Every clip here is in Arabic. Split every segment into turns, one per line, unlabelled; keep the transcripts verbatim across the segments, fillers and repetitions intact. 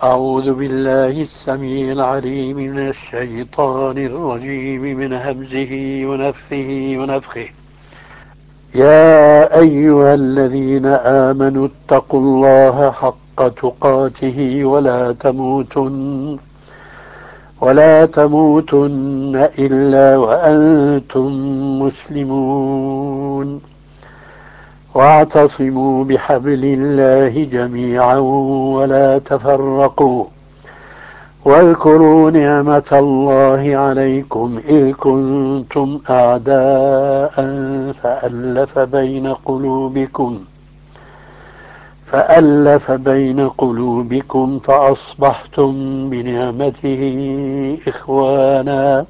أعوذ بالله السميع العليم من الشيطان الرجيم من همزه ونفثه ونفخه. يا أيها الذين آمنوا اتقوا الله حق تقاته ولا تموتن ولا تموتن إلا وأنتم مسلمون. واعتصموا بحبل الله جميعا ولا تفرقوا. واذكروا نعمة الله عليكم إذ كنتم أعداء فألف بين قلوبكم فألف بين قلوبكم فأصبحتم بنعمته إخوانا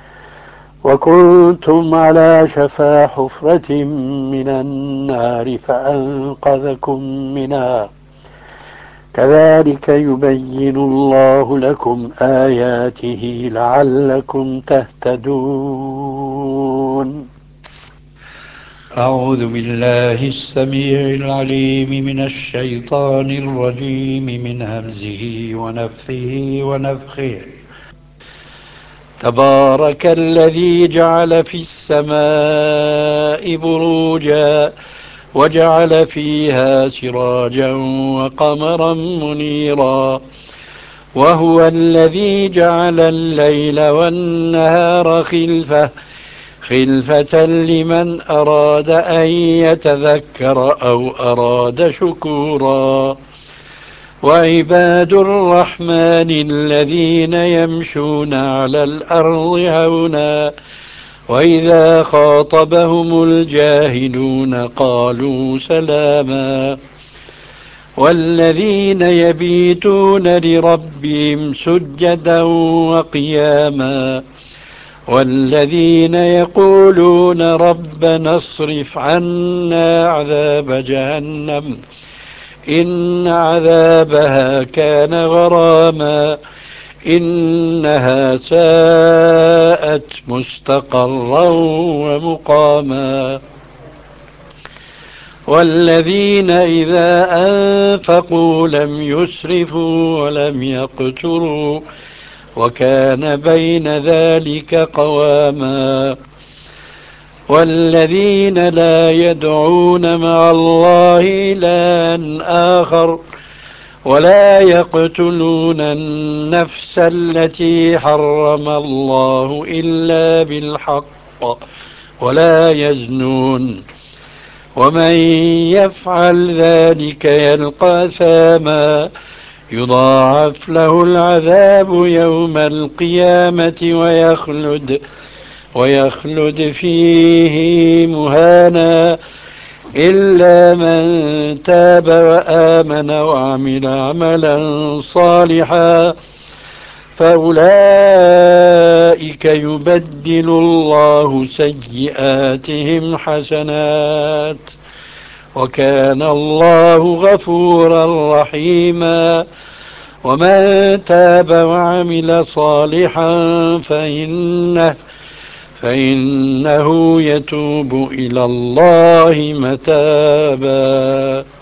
وكنتم على شفا حفرة من النار فأنقذكم منها. كذلك يبين الله لكم آياته لعلكم تهتدون.
أعوذ بالله السميع العليم من الشيطان الرجيم من همزه ونفثه ونفخه. تبارك الذي جعل في السماء بروجا وجعل فيها سراجا وقمرا منيرا وهو الذي جعل الليل والنهار خلفة خلفة لمن أراد أن يتذكر أو أراد شكورا. وعباد الرحمن الذين يمشون على الأرض هونا وإذا خاطبهم الجاهلون قالوا سلاما. والذين يبيتون لربهم سجدا وقياما والذين يقولون ربنا اصرف عنا عذاب جهنم إن عذابها كان غراما إنها ساءت مستقرا ومقاما. والذين إذا أنفقوا لم يسرفوا ولم يقتروا وكان بين ذلك قواما. والذين لا يدعون مع الله إلها آخر ولا يقتلون النفس التي حرم الله إلا بالحق ولا يزنون ومن يفعل ذلك يلقى أثاما يضاعف له العذاب يوم القيامة ويخلد ويخلد فيه مهانا إلا من تاب وآمن وعمل عملا صالحا فأولئك يبدل الله سيئاتهم حسنات وكان الله غفورا رحيما. ومن تاب وعمل صالحا فإنه فإنه يتوب إلى الله متابا.